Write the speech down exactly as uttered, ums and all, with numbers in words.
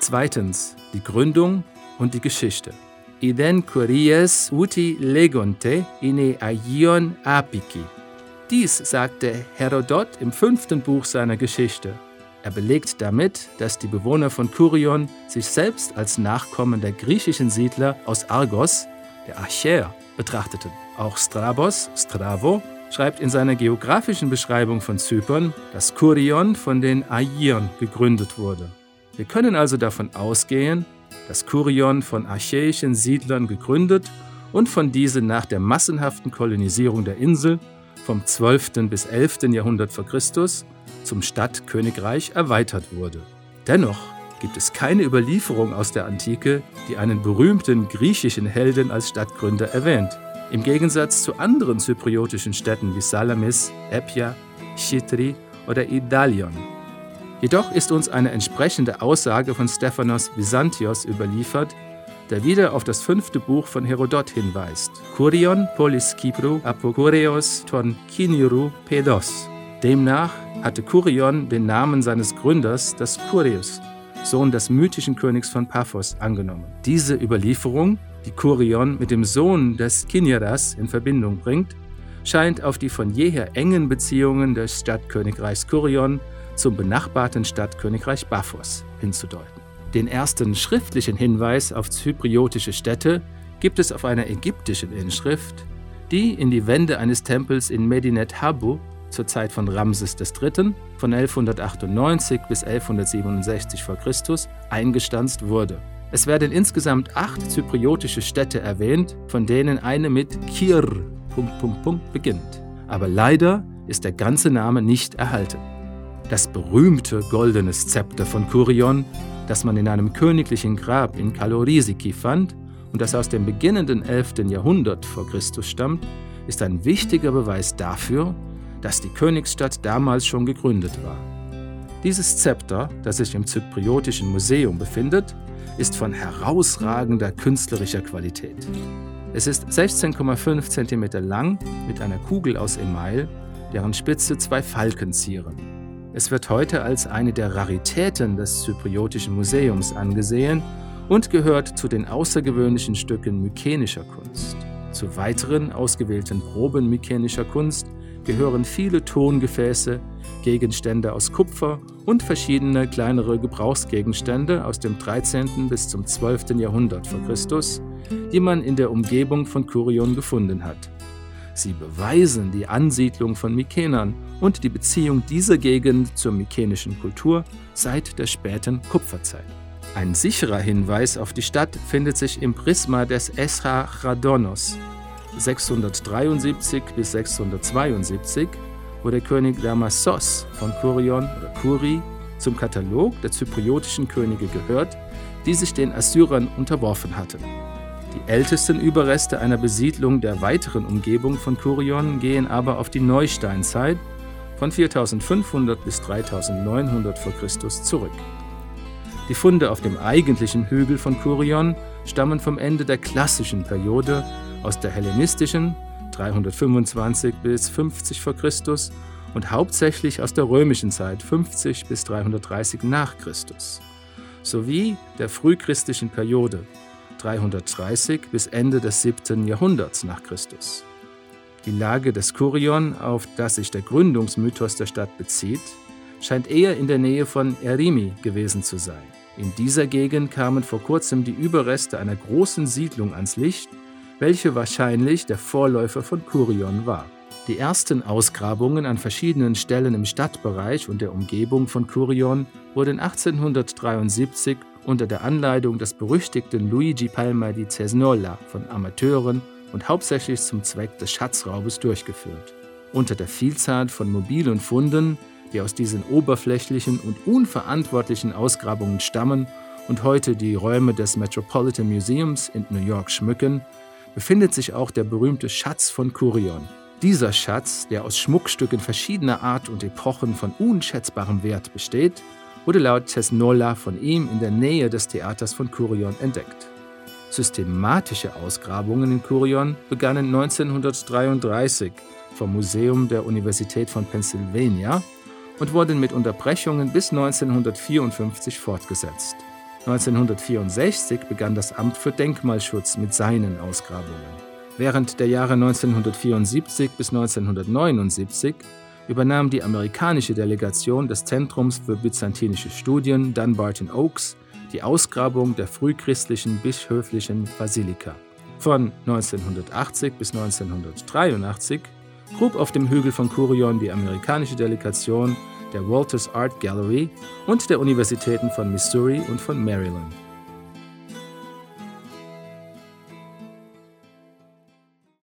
Zweitens die Gründung und die Geschichte. Iden Kyries uti legonte ine aion apiki. Dies sagte Herodot im fünften Buch seiner Geschichte. Er belegt damit, dass die Bewohner von Kyrion sich selbst als Nachkommen der griechischen Siedler aus Argos, der Achäer, betrachteten. Auch Strabos, Strabo, schreibt in seiner geografischen Beschreibung von Zypern, dass Kyrion von den Aiern gegründet wurde. Wir können also davon ausgehen, dass Kyrion von achäischen Siedlern gegründet und von diesen nach der massenhaften Kolonisierung der Insel vom zwölften bis elften Jahrhundert vor Christus zum Stadtkönigreich erweitert wurde. Dennoch gibt es keine Überlieferung aus der Antike, die einen berühmten griechischen Helden als Stadtgründer erwähnt. Im Gegensatz zu anderen zypriotischen Städten wie Salamis, Epia, Chitri oder Idalion. Jedoch ist uns eine entsprechende Aussage von Stephanos Byzantios überliefert, der wieder auf das fünfte Buch von Herodot hinweist. Kyrion polis Kypru apokureos ton Kiniru pedos. Demnach hatte Kyrion den Namen seines Gründers, des Kyrios, Sohn des mythischen Königs von Paphos, angenommen. Diese Überlieferung, die Kyrion mit dem Sohn des Kiniras in Verbindung bringt, scheint auf die von jeher engen Beziehungen des Stadtkönigreichs Kyrion zum benachbarten Stadtkönigreich Paphos hinzudeuten. Den ersten schriftlichen Hinweis auf zypriotische Städte gibt es auf einer ägyptischen Inschrift, die in die Wände eines Tempels in Medinet Habu zur Zeit von Ramses der Dritte von elfhundertachtundneunzig bis elfhundertsiebenundsechzig vor Christus eingestanzt wurde. Es werden insgesamt acht zypriotische Städte erwähnt, von denen eine mit Kir beginnt. Aber leider ist der ganze Name nicht erhalten. Das berühmte goldene Zepter von Kyrion, das man in einem königlichen Grab in Kalorisiki fand und das aus dem beginnenden elften Jahrhundert vor Christus stammt, ist ein wichtiger Beweis dafür, dass die Königsstadt damals schon gegründet war. Dieses Zepter, das sich im Zypriotischen Museum befindet, ist von herausragender künstlerischer Qualität. Es ist sechzehn Komma fünf Zentimeter lang mit einer Kugel aus Email, deren Spitze zwei Falken zieren. Es wird heute als eine der Raritäten des Zypriotischen Museums angesehen und gehört zu den außergewöhnlichen Stücken mykenischer Kunst. Zu weiteren ausgewählten Proben mykenischer Kunst gehören viele Tongefäße, Gegenstände aus Kupfer und verschiedene kleinere Gebrauchsgegenstände aus dem dreizehnten bis zum zwölften Jahrhundert vor Christus, die man in der Umgebung von Kyrion gefunden hat. Sie beweisen die Ansiedlung von Mykenern und die Beziehung dieser Gegend zur mykenischen Kultur seit der späten Kupferzeit. Ein sicherer Hinweis auf die Stadt findet sich im Prisma des Esarhadonos sechshundertdreiundsiebzig bis sechshundertzweiundsiebzig, wo der König Damasos von Kyrion oder Kuri zum Katalog der zypriotischen Könige gehört, die sich den Assyrern unterworfen hatten. Die ältesten Überreste einer Besiedlung der weiteren Umgebung von Kyrion gehen aber auf die Neusteinzeit von viertausendfünfhundert bis dreitausendneunhundert vor Christus zurück. Die Funde auf dem eigentlichen Hügel von Kyrion stammen vom Ende der klassischen Periode aus der hellenistischen dreihundertfünfundzwanzig bis fünfzig vor Christus und hauptsächlich aus der römischen Zeit fünfzig bis dreihundertdreißig nach Christus, sowie der frühchristlichen Periode dreihundertdreißig bis Ende des siebten Jahrhunderts nach Christus. Die Lage des Kyrion, auf das sich der Gründungsmythos der Stadt bezieht, scheint eher in der Nähe von Erimi gewesen zu sein. In dieser Gegend kamen vor kurzem die Überreste einer großen Siedlung ans Licht, welche wahrscheinlich der Vorläufer von Kyrion war. Die ersten Ausgrabungen an verschiedenen Stellen im Stadtbereich und der Umgebung von Kyrion wurden achtzehnhundertdreiundsiebzig unter der Anleitung des berüchtigten Luigi Palma di Cesnola von Amateuren und hauptsächlich zum Zweck des Schatzraubes durchgeführt. Unter der Vielzahl von mobilen Funden, die aus diesen oberflächlichen und unverantwortlichen Ausgrabungen stammen und heute die Räume des Metropolitan Museums in New York schmücken, befindet sich auch der berühmte Schatz von Kyrion. Dieser Schatz, der aus Schmuckstücken verschiedener Art und Epochen von unschätzbarem Wert besteht, wurde laut Cesnola von ihm in der Nähe des Theaters von Kyrion entdeckt. Systematische Ausgrabungen in Kyrion begannen neunzehnhundertdreiunddreißig vom Museum der Universität von Pennsylvania und wurden mit Unterbrechungen bis neunzehnhundertvierundfünfzig fortgesetzt. neunzehnhundertvierundsechzig begann das Amt für Denkmalschutz mit seinen Ausgrabungen. Während der Jahre neunzehnhundertvierundsiebzig bis neunzehnhundertneunundsiebzig übernahm die amerikanische Delegation des Zentrums für byzantinische Studien Dunbarton Oaks die Ausgrabung der frühchristlichen bischöflichen Basilika. Von neunzehnhundertachtzig bis neunzehnhundertdreiundachtzig grub auf dem Hügel von Kurion die amerikanische Delegation der Walters Art Gallery und der Universitäten von Missouri und von Maryland.